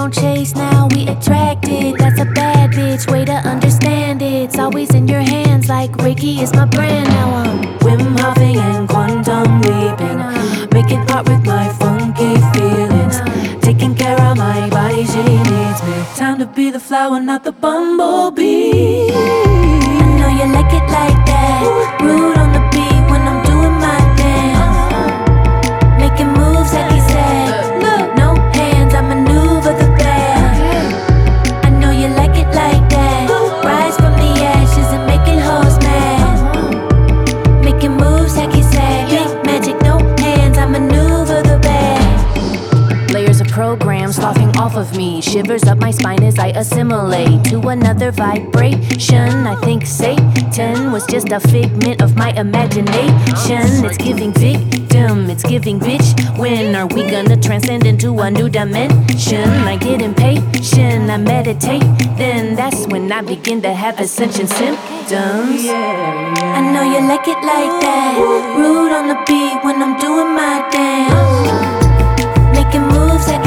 don't chase, now we attracted. That's a bad bitch, way to understand it. It's always in your hands like Reiki is my brand. Now I'm Wim Hofing and quantum leaping, making art with my funky feelings, taking care of my body, she needs me. Time to be the flower, not the bumblebee. I know you like it like that, rude on the beat when I'm doing my dance, making moves like he said. Look, no hands, I maneuver the bag. I know you like it like that, rise from the ashes and making hoes mad, making moves like he said. Big magic, no hands, I maneuver the bag. Layers of programs sloughing off of me, shivers up my spine as I assimilate to another vibration. I think Satan was just a figment of my imagination. It's giving victim, it's giving bitch. When are we gonna transcend into a new dimension? I get impatient, I meditate, then that's when I begin to have ascension symptoms. I know you like it like that, rude on the beat when I'm doing my dance, making moves like